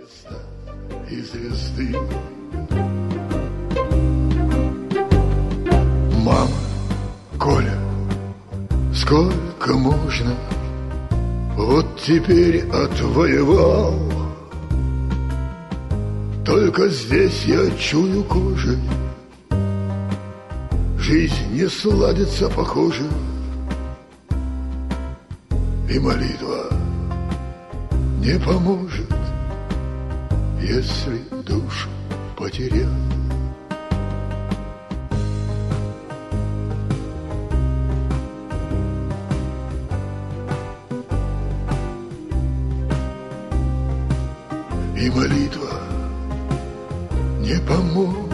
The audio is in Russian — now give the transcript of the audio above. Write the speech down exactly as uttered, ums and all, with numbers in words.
место и звезды. Мама, Коля, сколько можно? Вот теперь отвоевал. Только здесь я чую кожей, жизнь не сладится, похоже. И молитва не поможет, если душу потерял. И молитва не поможет,